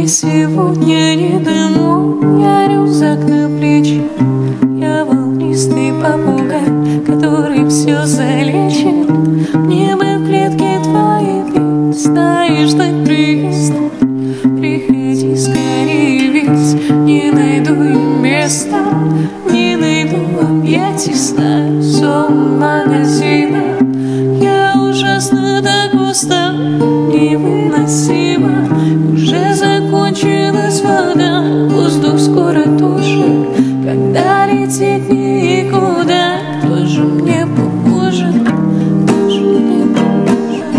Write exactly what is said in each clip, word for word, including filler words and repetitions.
Мне сегодня не домой, я рюкзак на плече. Я волнистый попугай, который все залечит. Мне бы в клетке твоей ты стаи ждать приезд. Приходи скорее, ведь не найду и места, не найду объятий сна, сон магазина. Я ужасно так устал, невыносимо. Уже закончилась вода, воздух скоро тоже. Когда лететь никуда, кто же мне поможет? Кто же мне поможет?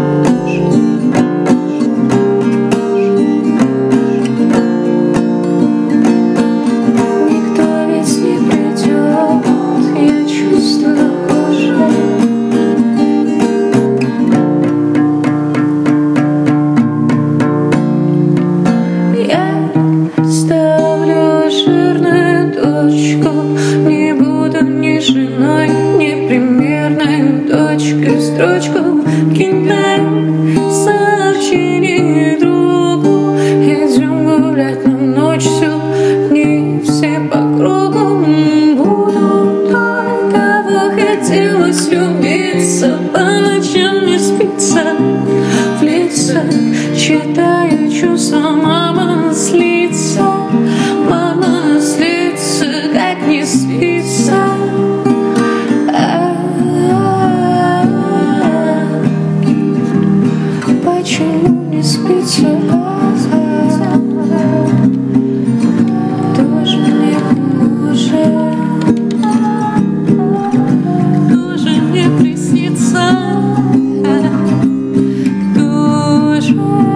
Никто ведь не придет, я чувствую кожей. Я ставлю жирную точку, не буду ни женой, ни примерной дочкой. Строчку кидаю сообщение другу. Идем гулять на ночь, всю дни все по кругу. Буду той, кого хотелось любиться, по ночам не спится, в лица читаю чувства. Мама злится, мама злится, как не спится. Почему не спится? Тоже мне поможет, тоже мне приснится, тоже.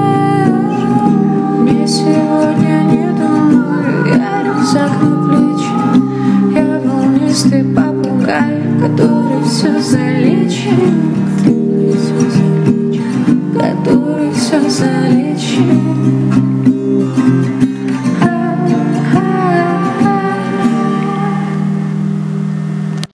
Мне сегодня не домой, я рюкзак на плечи. Я волнистый попугай, который все залечит, который все залечит.